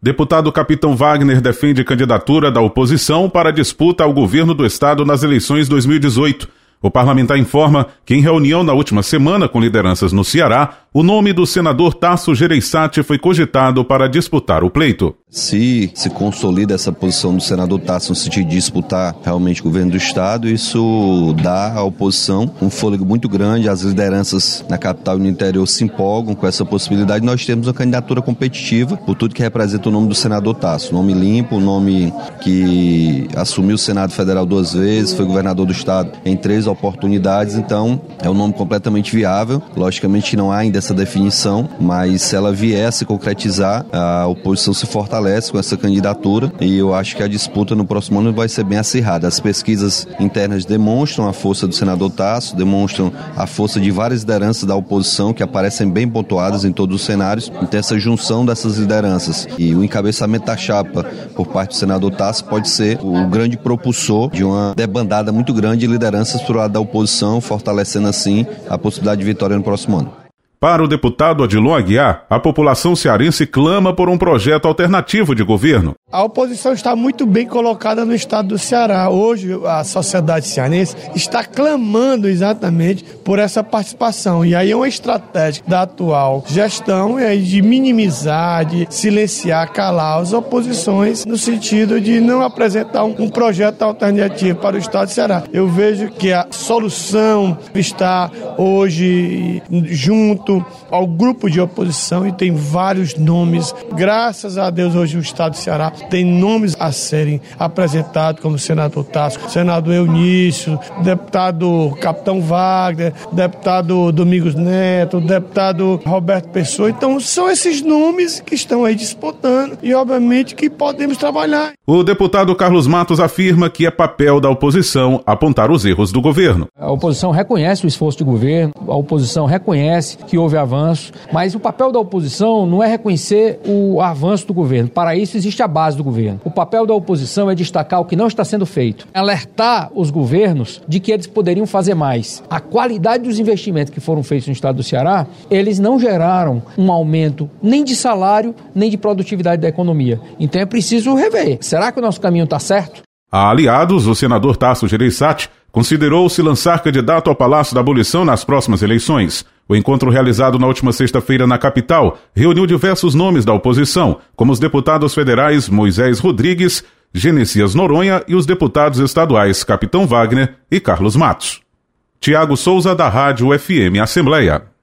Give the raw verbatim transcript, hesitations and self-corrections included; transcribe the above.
Deputado Capitão Wagner defende candidatura da oposição para disputa ao governo do estado nas eleições dois mil e dezoito. O parlamentar informa que, em reunião na última semana com lideranças no Ceará, o nome do senador Tasso Gereissati foi cogitado para disputar o pleito. Se se consolida essa posição do senador Tasso no sentido de disputar realmente o governo do estado, isso dá à oposição um fôlego muito grande, as lideranças na capital e no interior se empolgam com essa possibilidade. Nós temos uma candidatura competitiva por tudo que representa o nome do senador Tasso, nome limpo, nome que assumiu o Senado Federal duas vezes, foi governador do estado em três oportunidades, então é um nome completamente viável. Logicamente não há ainda essa definição, mas se ela vier a se concretizar, a oposição se fortalece com essa candidatura e eu acho que a disputa no próximo ano vai ser bem acirrada. As pesquisas internas demonstram a força do senador Tasso, demonstram a força de várias lideranças da oposição que aparecem bem pontuadas em todos os cenários. Então essa junção dessas lideranças e o encabeçamento da chapa por parte do senador Tasso pode ser o grande propulsor de uma debandada muito grande de lideranças para o lado da oposição, fortalecendo assim a possibilidade de vitória no próximo ano. Para o deputado Odilon Aguiar, a população cearense clama por um projeto alternativo de governo. A oposição está muito bem colocada no estado do Ceará. Hoje, a sociedade cearense está clamando exatamente por essa participação. E aí é uma estratégia da atual gestão é de minimizar, de silenciar, calar as oposições, no sentido de não apresentar um, um projeto alternativo para o estado do Ceará. Eu vejo que a solução está hoje junto ao grupo de oposição e tem vários nomes. Graças a Deus, hoje o estado do Ceará tem nomes a serem apresentados, como o senador Tasso, senador Eunício, deputado Capitão Wagner, deputado Domingos Neto, deputado Roberto Pessoa. Então, são esses nomes que estão aí disputando e, obviamente, que podemos trabalhar. O deputado Carlos Matos afirma que é papel da oposição apontar os erros do governo. A oposição reconhece o esforço do governo, a oposição reconhece que houve avanço, mas o papel da oposição não é reconhecer o avanço do governo. Para isso existe a base do governo. O papel da oposição é destacar o que não está sendo feito, alertar os governos de que eles poderiam fazer mais. A qualidade dos investimentos que foram feitos no estado do Ceará, eles não geraram um aumento nem de salário, nem de produtividade da economia. Então é preciso rever. Será que o nosso caminho está certo? A aliados, o senador Tasso Gereissati considerou se lançar candidato ao Palácio da Abolição nas próximas eleições. O encontro realizado na última sexta-feira na capital reuniu diversos nomes da oposição, como os deputados federais Moisés Rodrigues, Genesias Noronha e os deputados estaduais Capitão Wagner e Carlos Matos. Tiago Souza, da Rádio F M Assembleia.